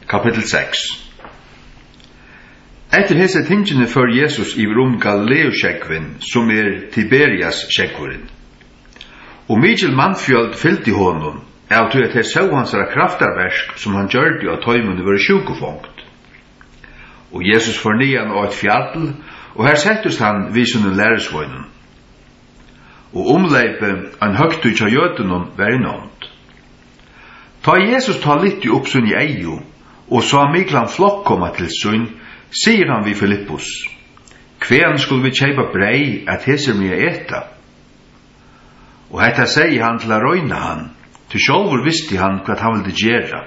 Kapitel 6. Etter hese tingene for Jesus i Galileusjekven, som Tiberias sjekvuren. Og Mikkel mannfjöld fyllte honom, av til at så hans kraftarverk som han gjørte av tøymene var sjukofongt. Og Jesus fornian av et fjall, og her settes han vid sine læresvøynen. Og omleipe en høgtøy av jødenom var enormt. Ta Jesus ta litt i oppsyn i eio, og så Miklan flokk komma til sunn, sier han vid Filippus, «Kven skulle vi kjeipa brei at heser mye eta?» Og hetta sier han til å røyna han, til sjálfur visste han hva han ville gjera.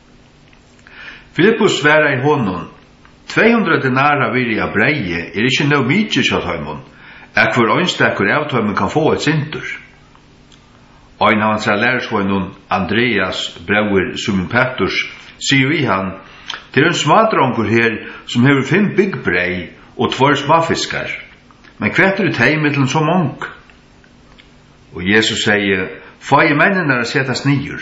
Filippus sværa i honom, 200 denara viri av breie ikkje no mykje kjalt heimon, hver øynstekker av tøymen kan få et sintur. Ein av hans lærersvøynon, Andreas, brauer Simon Petrus, sier vi han, «Det en smadrongur her som hever 5 byggbrei og 2 smafiskar, men kvært teg mittlen så mong?» Og Jesus sier, «Fai mennene setas nyer.»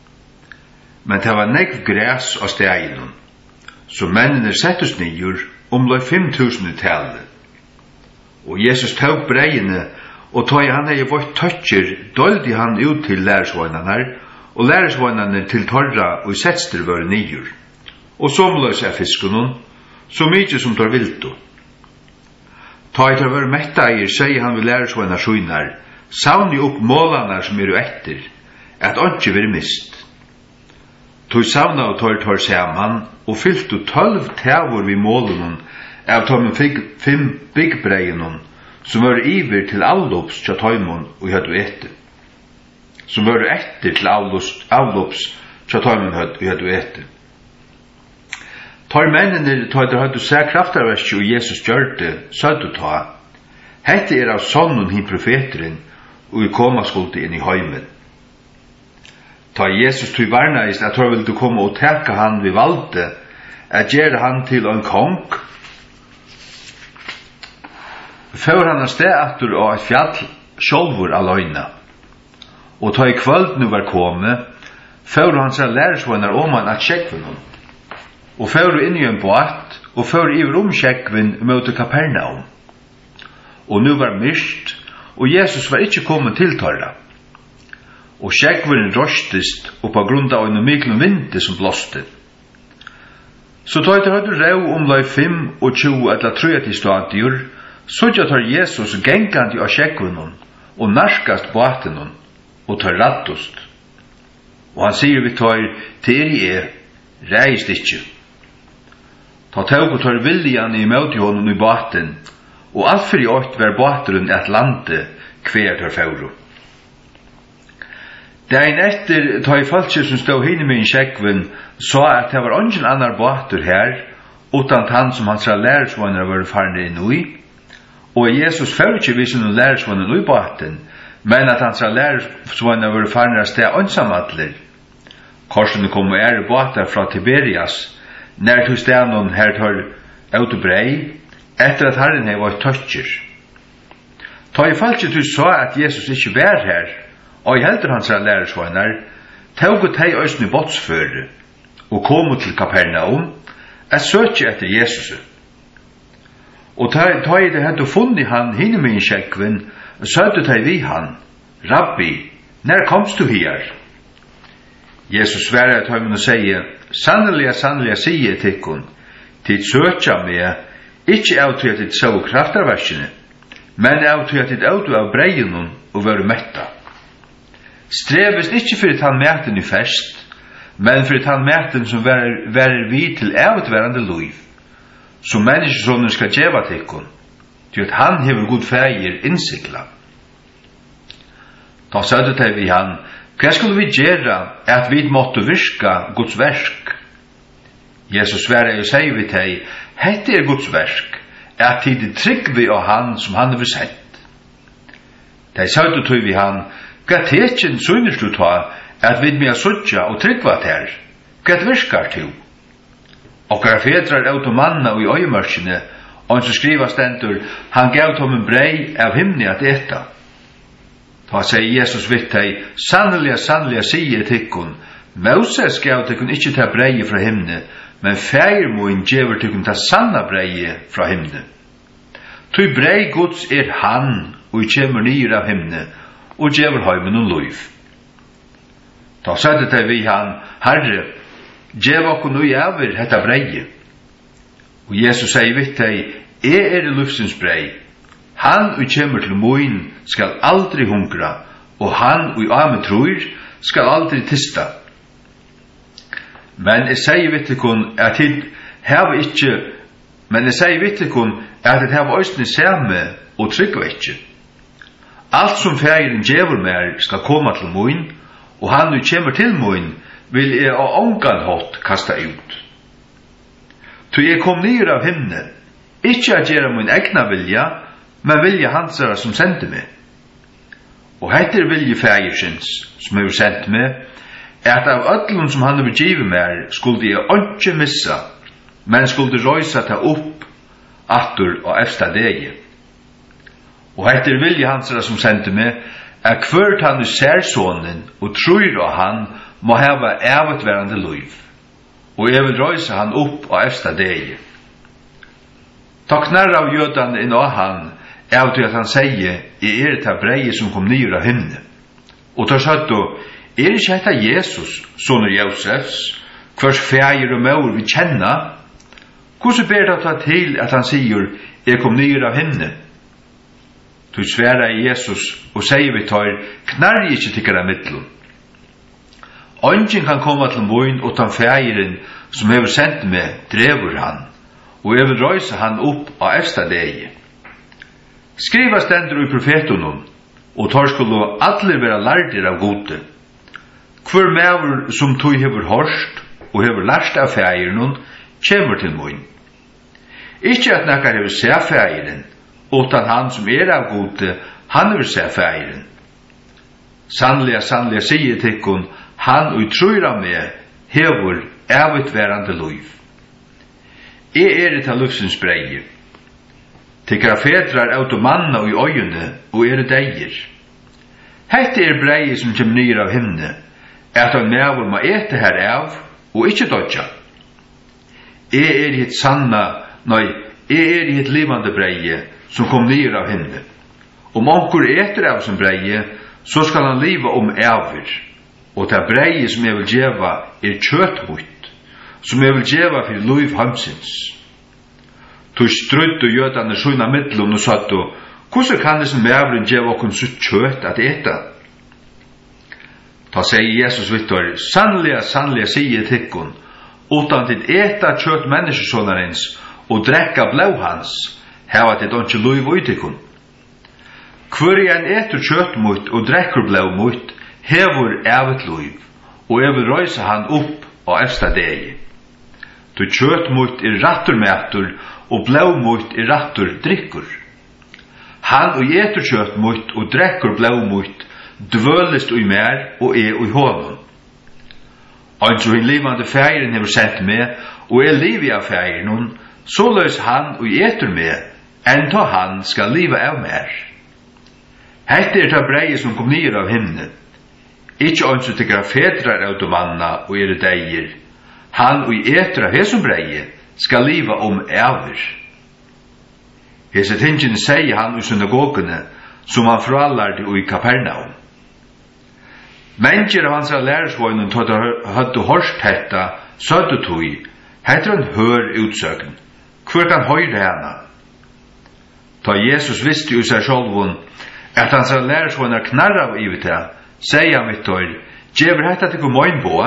Men det var negv græs av steginen, så mennene settes nyer, omlai 5.000 i tale. Og Jesus tog breiene, og tog han hei vårt tøtjer, doldi han ut til lærersvøynene, og lærersvøynene til torra og setster var nyer. Og som løs fiskunnen, så mykje som tar vilto. Ta etter å være metteier, sier han ved lærersvøyna skynar, savni opp målene som etter, at ikke vil mist. Tog savna og tar saman, og fyllt 12 tævor vid målene, av tømmen 5 byggbreiene, som var iver til avlops til tøymon og høyde etter. Som var etter til avlops til tøymon og høyde etter. Tar mennene tar høyde seg kraftarverk og Jesus gjørte, sødde ta. Hette av sonnen hin profeteren, og i koma skulde inn i heimen. Ta Jesus tog varnaist at han ville komme og teka han ved valde, at gjøre han til en kong. Før han sted atur av et fjall, sjolvor aløyna. Og ta i kvöld nu var komme, før han sa lærersvønner om han at sjekven hon. Og før inn i en båt, og før i romsjekven møte Kapernaum. Og nu var myrst, og Jesus var ikke kommet til torra. Og sjekven røstist, og på grunn av en myklen vinde som blåste. Så tar jeg til rau omlai 25 eller 30 stadier, så tar Jesus gengant av sjekven og narskast båten og tar rattust. Og han sier vi tar til reist ikkje. Ta tåg og tar viljan i møte honom i båten, og alt for i 8 var båteren et lande hver tar fauro. Dagen etter ta i falskje som stod hinne med i sjekven, sa at det var ingen annar båter her, utan han som hans lærersvånere var farne inn i, og Jesus fyrir ikke vise noen lærersvånere i båten, men at hans lærersvånere var farne av sted ansamadler. Korsene kom og båter fra Tiberias, nær til stedet her tar autobrei, etter at Herren hei var tøtjer. Ta i falskje du sa at Jesus ikke var her, og i heldur hans lærersvånere, tåg og teg øsne båtsføre, og kom til Kapernaum, at søkje etter Jesus. Og ta i det hadde funnet han hinne med i sjekven, søkte teg vi han, Rabbi, når komst du her? Jesus sverre til ham og sier, sannelig sier tikkun, tid søkja meg, ikke av til at det så kraftarversene, men av til at det av breien og være metta. Streves ikke for at han mæten i fest, men for at han mæten som værer vi til avutverande liv, som menneskesonen skal djeva tikkun, til at han hever god feir innsikla. Da sødde teg vi han, hva skulle vi gjøre at vi måtte virka Guds verk? Jesus sverre og sier vi teg, hette Guds verk, at tid trygg vi av han som han har sett. De sødde teg vi han, hva tekjen synes du ta, at vi med suttja og tryggva her? Hva virkar til? Og hva fedrar av manna og i øyemørsene, og han som skriva stendur, han gav tom en brei av himni at eta. Ta sier Jesus vitt deg, sannelig sier tikkun, Moses gav tekun ikkje ta breie fra himne, men feir moin gjever tekun ta sanna breie fra himne. Tui brei Guds han, og kjemur nyr av himne, og gjever heimen og loiv. Da sette det vi han, Herre, gjev okkur nu javer hetta breie. Og Jesus sier vitt deg, lufsins brei. Han og kjemur til moin skal aldri hungra, og han og ame tror skal aldri tista. Men jeg sier vitt ikon at hit heva ikkje, men jeg sier vitt ikon at hit heva òsne same og tryggva ikkje. Alt som feiren djevur mer skal koma til moin, og han og kjemur til moin vil jeg av ongan hot kasta ut. Så jeg kom nyr av himne, ikkje at gjera min egna vilja, men vilja hansara som sendte meg. Og heiter vilje feirsins, som hefur sendt meg, at av öllum som han hefur givet meg, skulle jeg ikke missa, men skulle røysa ta opp, attur og efsta degi. Og heiter vilje hansara som sendte meg, at kvørt han i særsonen, og tror av han, må heva evigvarande liv. Og jeg vil røysa han opp og efsta degi. Ta knarra av jødan inn av han, av til at han sier, jeg ta breie som kom nyr av himne. Og ta satt og, ikke hetta Jesus, soner Josefs, hvers feir og maur vi kjenna? Hvordan ber det ta til at han sier, jeg kom nyr av himne? Du sværa i Jesus, og sier vi tar, knarri ikke tikkara mittlun. Ongen kan komme til moin utan feiren som hefur sendt meg, drevur han, og jeg vil røysa han opp av efsta degi. Skriva stendur i profetunum, og tar skulle allir vera lærdir av gode. Hver mever som tog hefur horst, og hefur lært av feiren, kjemur til moin. Ikkje at nekkar hefur se feiren, utan han som av gode, han hefur se feiren. Sannlega sier tikkun, han og trur av meg hefur evigvarande liv. Jeg ta lufsins breie. Tikkara fedrar manna og i øyene og deir. Hette breie som kjem nyr av himne, at han mevur må ete her av og ikkje dodja. Jeg hitt sanna, jeg hitt livande breie som kom nyr av himne. Om onkur eter av som breie, så skal han liva evir. Og det breie som jeg vil djeva kjøtmutt, som jeg vil djeva for liv hamsins. Tu strutt og jødane sjøyna mittlun og satt og, hvordan kan disse mevren djeva okkur sutt kjøt at eta? Ta sier Jesus vittor, sannlega sier tikkun, utan til eta kjøt menneskesånarens og drekka blau hans, heva til donki liv og tikkun. Hver en etur kjøtmutt og drekkur blau mutt, hevur evigt liv, og jeg vil røysa han opp av efsta degi. Du kjøtmutt rattur metur, og blaumutt rattur drikkur. Han og etur kjøtmutt og drekkur blaumutt, dvølist ui mer og ui honum. Ans og hinn livande feiren hefur sendt meg, og livi av feiren, så løs han og etur meg, enn ta han skal liva av mer. Hette ta breie som kom nyr av himne. Ikkje ans og tikkara fedrar av manna og deir. Han og etur av hesum breie skal liva evir. Hese tingene sier han i synagogene, som han frallarde i Kapernaum. Mennesker av hans lærersvøynen hadde hørst hetta, sødde tog, heter han hør utsøken. Hvor kan høyre henne? Da Jesus visste i seg sjølven, at hans lærersvøyner knarra av ivita, sier han vittor, «Gjever hetta til kommunen på?»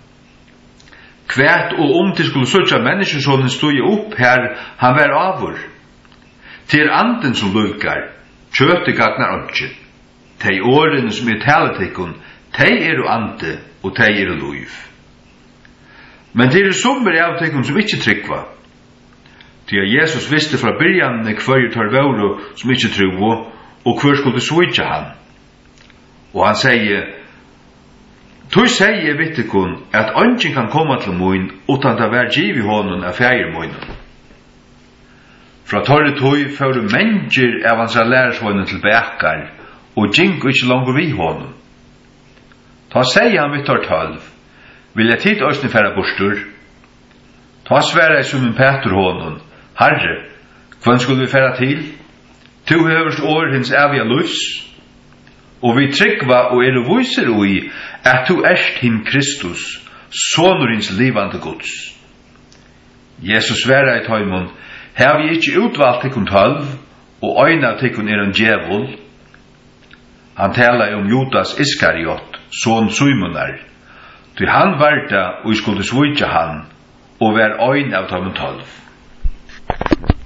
Kvært og til skulle søtja menneskesånen stod opp her han var avur. Til anden som lukar, kjøtet gagnar ikke. Tei årene som taletikkun, tei ande og tei liv. Men til sommer avtikkun som ikke tryggva. Til Jesus visste fra byrjanne hver tar våru som ikke tryggva, og hver skulle svitja han. Og han sier, «Tui sier vittikun at ongen kan komme til moin utan det vær giv i hånden av feirmoinen.» Fra torre tui fører mennesker av hans lærersvånen til bekar, og gjink ikke langer vi hånden. Ta sier han vitt 12, Vil jeg tid òsne færa bostur? Ta sværa I som en Petur honom, Herre, hvem skulle vi færa til? Tu høverst år hins evige lufs, og vi tryggva og viser ui at tu erst hin Kristus, sonur hins livande Guds. Jesus sværa I tøymon, her vi ikkje utvalgt tikkun 12, og øyna av tikkun en djevul. Han talar om Judas Iskariot, son Simonar, ty han varta og skulle svitja han, og vær øyn av tøymon 12.